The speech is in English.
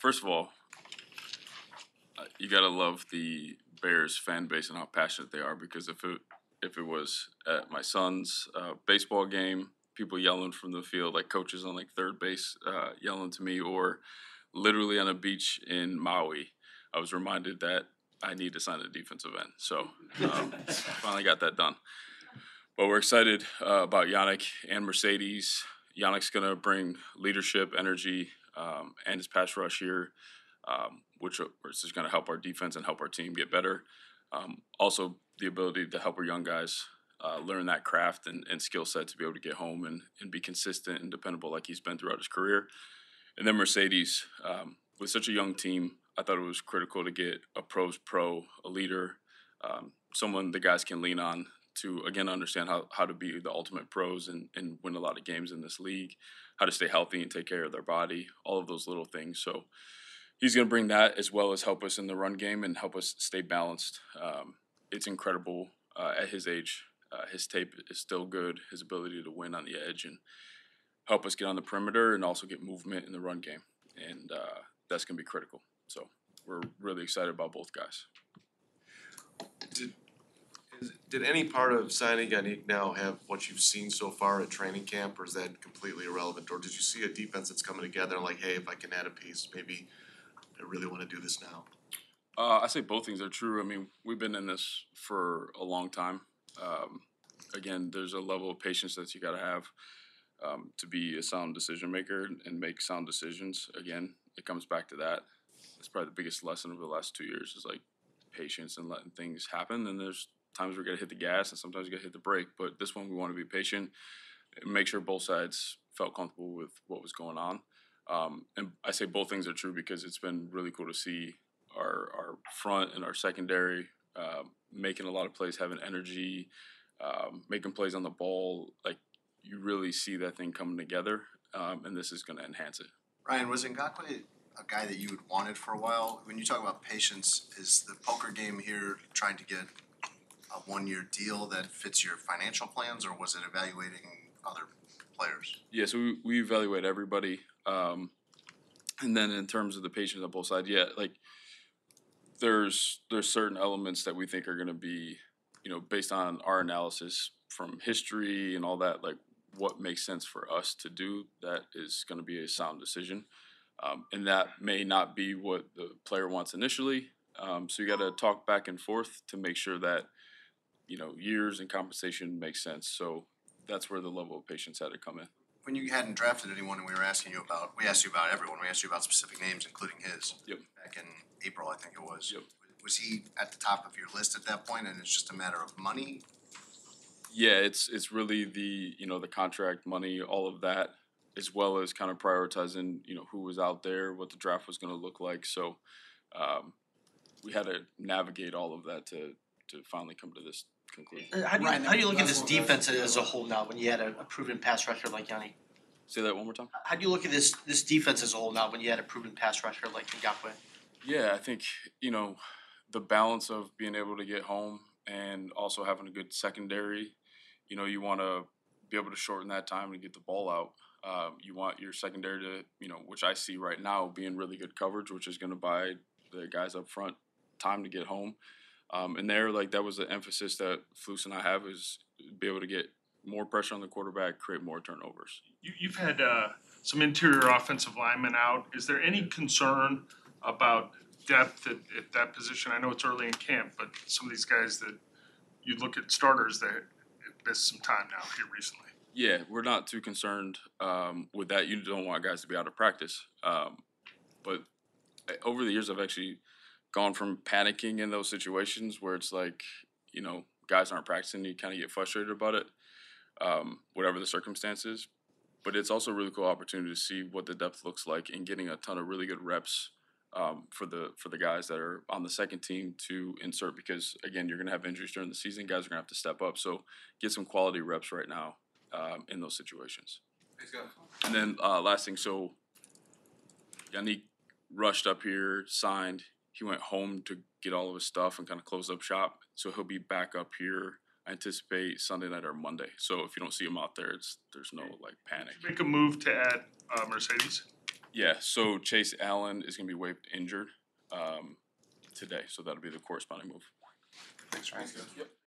first of all, you gotta love the Bears fan base and how passionate they are. Because if it was at my son's baseball game, people yelling from the field, like coaches on like third base yelling to me, or literally on a beach in Maui, I was reminded that I need to sign a defensive end. So finally got that done. But we're excited about Yannick and Mercedes. Yannick's going to bring leadership, energy, and his pass rush here, which is going to help our defense and help our team get better. Also, the ability to help our young guys learn that craft and skill set to be able to get home and be consistent and dependable like he's been throughout his career. And then Mercedes, with such a young team, I thought it was critical to get a pros pro, a leader, someone the guys can lean on to, again, understand how to be the ultimate pros and win a lot of games in this league, how to stay healthy and take care of their body, all of those little things. So he's going to bring that as well as help us in the run game and help us stay balanced. It's incredible at his age. His tape is still good, his ability to win on the edge and help us get on the perimeter and also get movement in the run game. And that's going to be critical. So we're really excited about both guys. Did any part of signing Yannick now have what you've seen so far at training camp, or is that completely irrelevant? Or did you see a defense that's coming together like, hey, if I can add a piece, maybe I really want to do this now? I say both things are true. I mean, we've been in this for a long time. Again, there's a level of patience that you got to have to be a sound decision maker and make sound decisions. Again, it comes back to that. That's probably the biggest lesson over the last 2 years is like patience and letting things happen. And there's times we're going to hit the gas and sometimes we got to hit the brake. But this one, we want to be patient and make sure both sides felt comfortable with what was going on. And I say both things are true because it's been really cool to see our front and our secondary making a lot of plays, having energy, making plays on the ball. Like, you really see that thing coming together, and this is going to enhance it. Ryan, was Ngakoue a guy that you had wanted for a while? When you talk about patience, is the poker game here trying to get a one-year deal that fits your financial plans, or was it evaluating other players? Yeah, so we evaluate everybody. And then in terms of the patience on both sides, yeah, like there's certain elements that we think are going to be, based on our analysis from history and all that, like what makes sense for us to do, that is going to be a sound decision. And that may not be what the player wants initially. So you got to talk back and forth to make sure that, years and compensation makes sense. So that's where the level of patience had to come in. When you hadn't drafted anyone and we asked you about everyone, we asked you about specific names, including his. Yep. Back in April, I think it was. Yep. Was he at the top of your list at that point, and it's just a matter of money? Yeah, it's really the contract, money, all of that, as well as kind of prioritizing who was out there, what the draft was going to look like. So we had to navigate all of that to finally come to this conclusion. How do you look at this defense as a whole now when you had a proven pass rusher like Yannick? Say that one more time. How do you look at this defense as a whole now when you had a proven pass rusher like Ngakoue? Yeah, I think the balance of being able to get home and also having a good secondary. You want to be able to shorten that time and get the ball out. You want your secondary to, which I see right now being really good coverage, which is going to buy the guys up front time to get home. And that was the emphasis that Flus and I have, is be able to get more pressure on the quarterback, create more turnovers. You've had some interior offensive linemen out. Is there any concern about depth at that position? I know it's early in camp, but some of these guys that you look at starters that missed some time now here recently. Yeah, we're not too concerned with that. You don't want guys to be out of practice. But over the years, I've actually gone from panicking in those situations where it's like, guys aren't practicing, you kind of get frustrated about it, whatever the circumstances. But it's also a really cool opportunity to see what the depth looks like and getting a ton of really good reps for the guys that are on the second team to insert, because, again, you're going to have injuries during the season. Guys are going to have to step up. So get some quality reps right now in those situations. And then last thing, so Yannick rushed up here, signed. He went home to get all of his stuff and kind of close up shop. So he'll be back up here, I anticipate, Sunday night or Monday. So if you don't see him out there, there's no panic. Make a move to add Mercedes. Yeah, so Chase Allen is gonna be waived injured today, so that'll be the corresponding move. Thanks, Ryan.